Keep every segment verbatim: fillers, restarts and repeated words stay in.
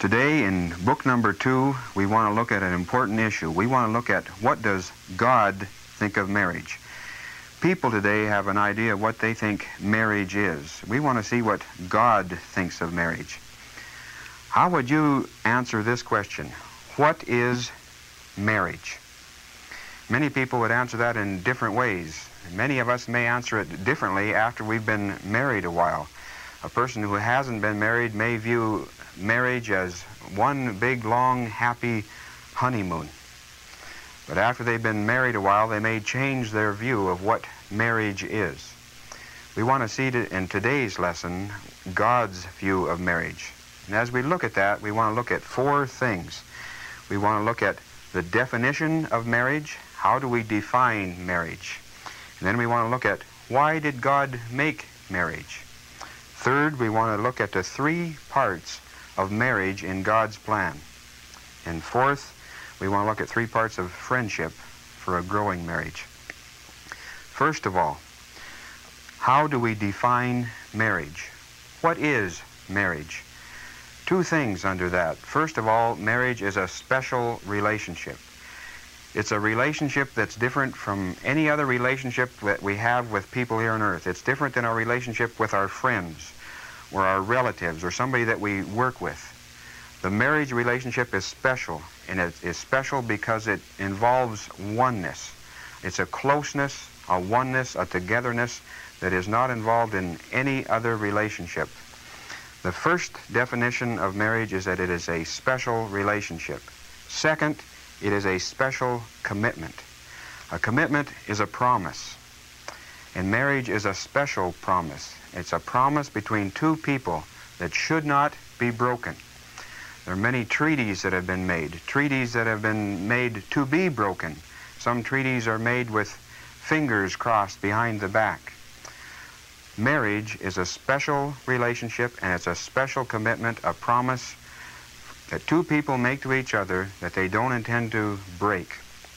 Today in book number two, we want to look at an important issue. We want to look at what does God think of marriage. People today have an idea of what they think marriage is. We want to see what God thinks of marriage. How would you answer this question? What is marriage? Many people would answer that in different ways. Many of us may answer it differently after we've been married a while. A person who hasn't been married may view marriage as one big, long, happy honeymoon. But after they've been married a while, they may change their view of what marriage is. We want to see in today's lesson God's view of marriage. And as we look at that, we want to look at four things. We want to look at the definition of marriage. How do we define marriage? And then we want to look at why did God make marriage? Third, we want to look at the three parts of marriage in God's plan. And fourth, we want to look at three parts of friendship for a growing marriage. First of all, how do we define marriage? What is marriage? Two things under that. First of all, marriage is a special relationship. It's a relationship that's different from any other relationship that we have with people here on earth. It's different than our relationship with our friends or our relatives or somebody that we work with. The marriage relationship is special, and it is special because it involves oneness. It's a closeness, a oneness, a togetherness that is not involved in any other relationship. The first definition of marriage is that it is a special relationship. Second, it is a special commitment. A commitment is a promise, and marriage is a special promise. It's a promise between two people that should not be broken. There are many treaties that have been made, treaties that have been made to be broken. Some treaties are made with fingers crossed behind the back. Marriage is a special relationship, and it's a special commitment, a promise that two people make to each other that they don't intend to break.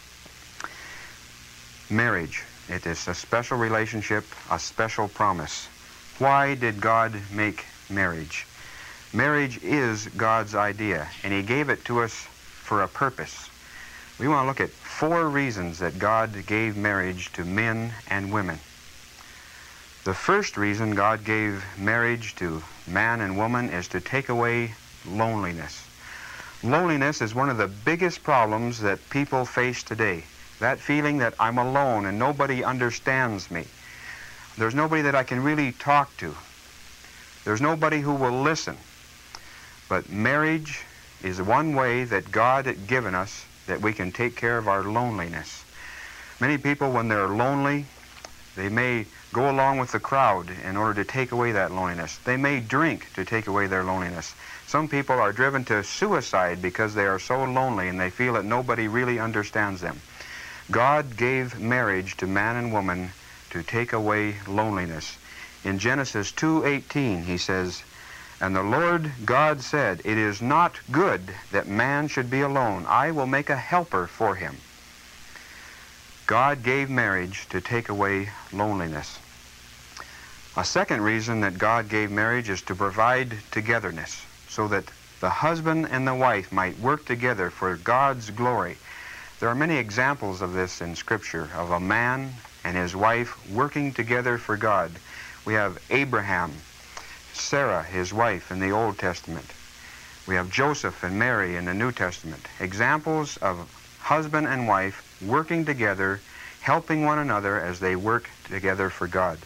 Marriage, it is a special relationship, a special promise. Why did God make marriage? Marriage is God's idea, and He gave it to us for a purpose. We want to look at four reasons that God gave marriage to men and women. The first reason God gave marriage to man and woman is to take away loneliness. Loneliness is one of the biggest problems that people face today. That feeling that I'm alone and nobody understands me. There's nobody that I can really talk to. There's nobody who will listen. But marriage is one way that God has given us that we can take care of our loneliness. Many people, when they're lonely, they may go along with the crowd in order to take away that loneliness. They may drink to take away their loneliness. Some people are driven to suicide because they are so lonely and they feel that nobody really understands them. God gave marriage to man and woman to take away loneliness. In Genesis two eighteen, He says, "And the Lord God said, it is not good that man should be alone. I will make a helper for him." God gave marriage to take away loneliness. A second reason that God gave marriage is to provide togetherness, so that the husband and the wife might work together for God's glory. There are many examples of this in Scripture, of a man and his wife working together for God. We have Abraham, Sarah, his wife, in the Old Testament. We have Joseph and Mary in the New Testament. Examples of husband and wife working together, helping one another as they work together for God.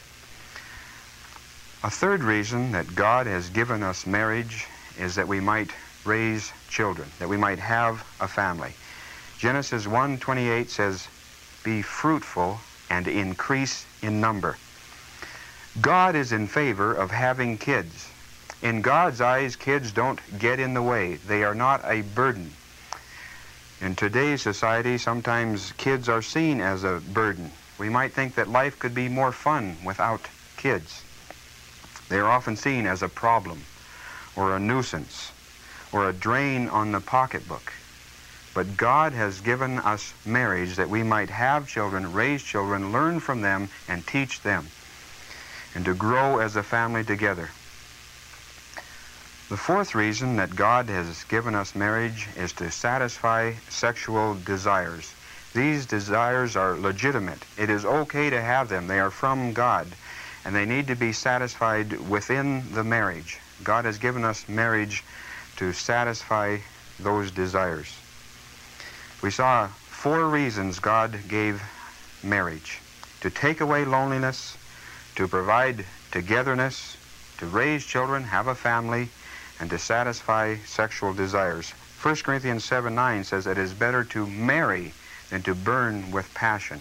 A third reason that God has given us marriage is that we might raise children, that we might have a family. Genesis one twenty-eight says, "Be fruitful and increase in number." God is in favor of having kids. In God's eyes, kids don't get in the way. They are not a burden. In today's society, sometimes kids are seen as a burden. We might think that life could be more fun without kids. They are often seen as a problem, or a nuisance, or a drain on the pocketbook. But God has given us marriage that we might have children, raise children, learn from them, and teach them, and to grow as a family together. The fourth reason that God has given us marriage is to satisfy sexual desires. These desires are legitimate. It is okay to have them. They are from God, and they need to be satisfied within the marriage. God has given us marriage to satisfy those desires. We saw four reasons God gave marriage: to take away loneliness, to provide togetherness, to raise children, have a family, and to satisfy sexual desires. First Corinthians seven nine says it is better to marry than to burn with passion.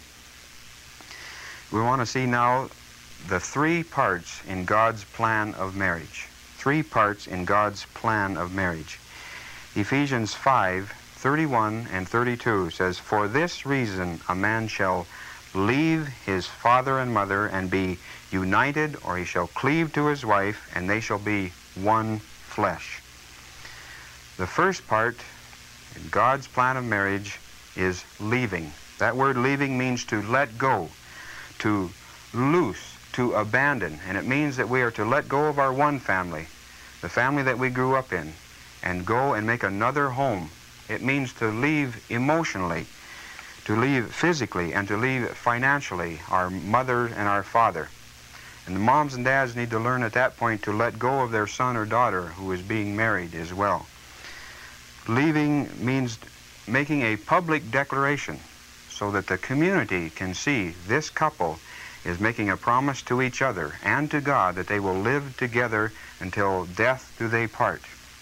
We want to see now the three parts in God's plan of marriage. Three parts in God's plan of marriage. Ephesians five thirty-one and thirty-two says, "For this reason a man shall leave his father and mother and be united, or he shall cleave to his wife, and they shall be one flesh." The first part in God's plan of marriage is leaving. That word leaving means to let go, to loose, to abandon, and it means that we are to let go of our one family, the family that we grew up in, and go and make another home. It means to leave emotionally, to leave physically, and to leave financially our mother and our father. And the moms and dads need to learn at that point to let go of their son or daughter who is being married as well. Leaving means making a public declaration so that the community can see this couple is making a promise to each other and to God that they will live together until death do they part.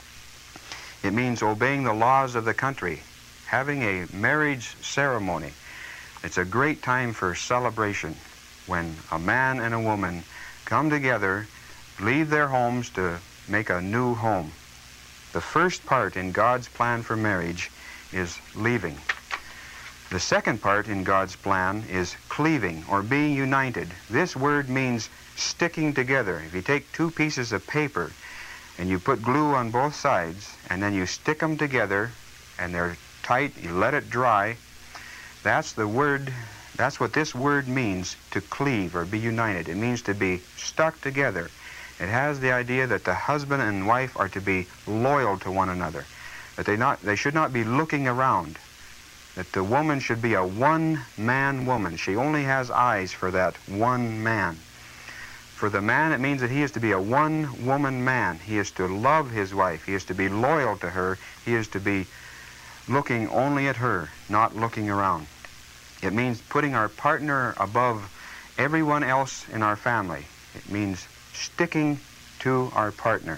It means obeying the laws of the country, having a marriage ceremony. It's a great time for celebration when a man and a woman come together, leave their homes to make a new home. The first part in God's plan for marriage is leaving. The second part in God's plan is cleaving, or being united. This word means sticking together. If you take two pieces of paper and you put glue on both sides and then you stick them together and they're tight, you let it dry, that's the word. That's what this word means, to cleave or be united. It means to be stuck together. It has the idea that the husband and wife are to be loyal to one another, that they not they should not be looking around, that the woman should be a one-man woman. She only has eyes for that one man. For the man, it means that he is to be a one-woman man. He is to love his wife. He is to be loyal to her. He is to be looking only at her, not looking around. It means putting our partner above everyone else in our family. It means sticking to our partner.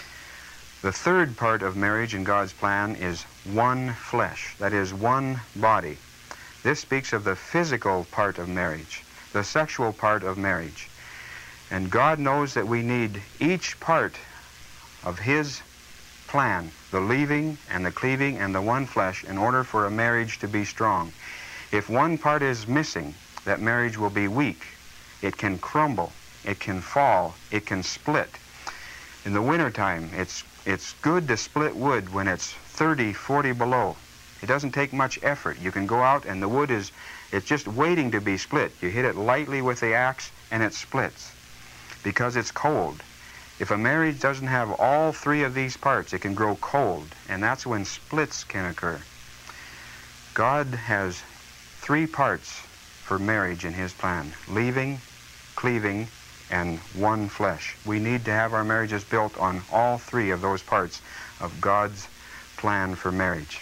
The third part of marriage in God's plan is one flesh, that is, one body. This speaks of the physical part of marriage, the sexual part of marriage. And God knows that we need each part of His plan, the leaving and the cleaving and the one flesh, in order for a marriage to be strong. If one part is missing, that marriage will be weak. It can crumble. It can fall. It can split. In the wintertime, it's, it's good to split wood when it's thirty, forty below. It doesn't take much effort. You can go out and the wood is it's just waiting to be split. You hit it lightly with the axe and it splits because it's cold. If a marriage doesn't have all three of these parts, it can grow cold, and that's when splits can occur. God has three parts for marriage in His plan: leaving, cleaving, and one flesh. We need to have our marriages built on all three of those parts of God's plan for marriage.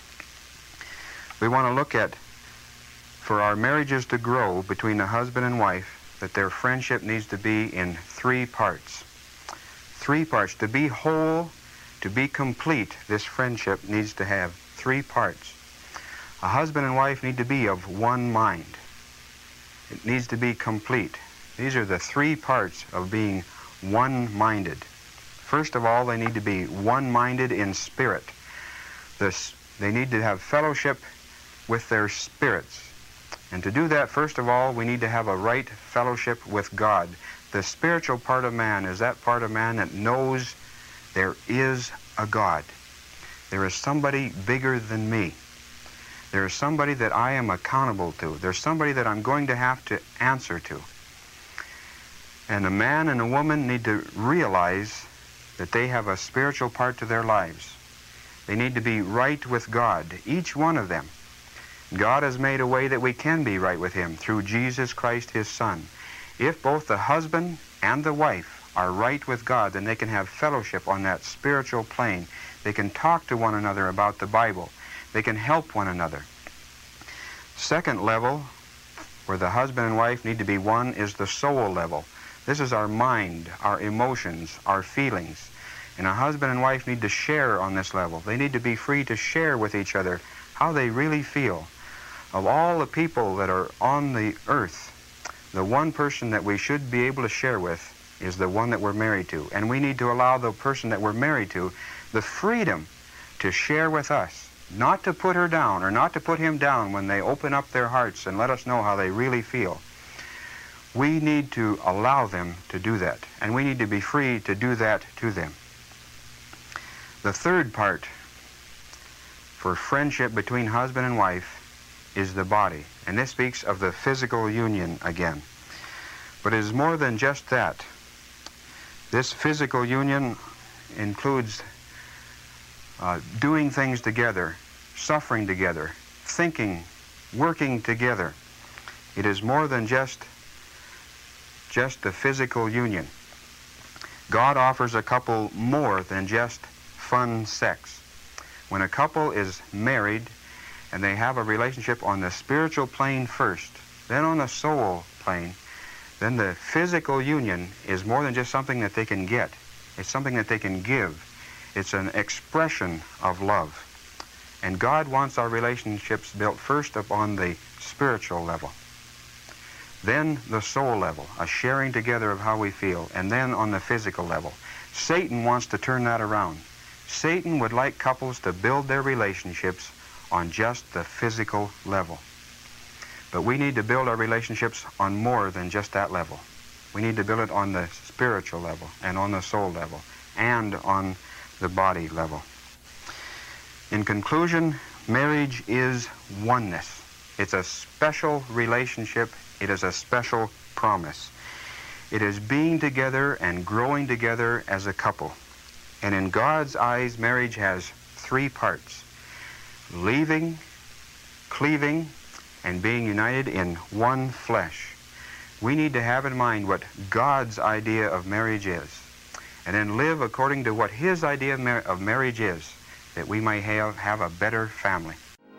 We want to look at, for our marriages to grow between the husband and wife, that their friendship needs to be in three parts. Three parts. To be whole, to be complete, this friendship needs to have three parts. A husband and wife need to be of one mind. It needs to be complete. These are the three parts of being one-minded. First of all, they need to be one-minded in spirit. This, they need to have fellowship with their spirits. And to do that, first of all, we need to have a right fellowship with God. The spiritual part of man is that part of man that knows there is a God. There is somebody bigger than me. There is somebody that I am accountable to. There's somebody that I'm going to have to answer to. And a man and a woman need to realize that they have a spiritual part to their lives. They need to be right with God, each one of them. God has made a way that we can be right with Him through Jesus Christ, His Son. If both the husband and the wife are right with God, then they can have fellowship on that spiritual plane. They can talk to one another about the Bible. They can help one another. Second level, where the husband and wife need to be one, is the soul level. This is our mind, our emotions, our feelings. And a husband and wife need to share on this level. They need to be free to share with each other how they really feel. Of all the people that are on the earth, the one person that we should be able to share with is the one that we're married to. And we need to allow the person that we're married to the freedom to share with us, not to put her down or not to put him down when they open up their hearts and let us know how they really feel. We need to allow them to do that, and we need to be free to do that to them. The third part for friendship between husband and wife is the body, and this speaks of the physical union again. But it is more than just that. This physical union includes uh, doing things together, suffering together, thinking, working together. It is more than just just the physical union. God offers a couple more than just fun sex. When a couple is married and they have a relationship on the spiritual plane first, then on the soul plane, then the physical union is more than just something that they can get. It's something that they can give. It's an expression of love. And God wants our relationships built first upon the spiritual level, then the soul level, a sharing together of how we feel, and then on the physical level. Satan wants to turn that around. Satan would like couples to build their relationships on just the physical level. But we need to build our relationships on more than just that level. We need to build it on the spiritual level and on the soul level and on the body level. In conclusion, marriage is oneness. It's a special relationship. It is a special promise. It is being together and growing together as a couple. And in God's eyes, marriage has three parts: leaving, cleaving, and being united in one flesh. We need to have in mind what God's idea of marriage is, and then live according to what His idea of, mar of marriage is, that we may have, have a better family.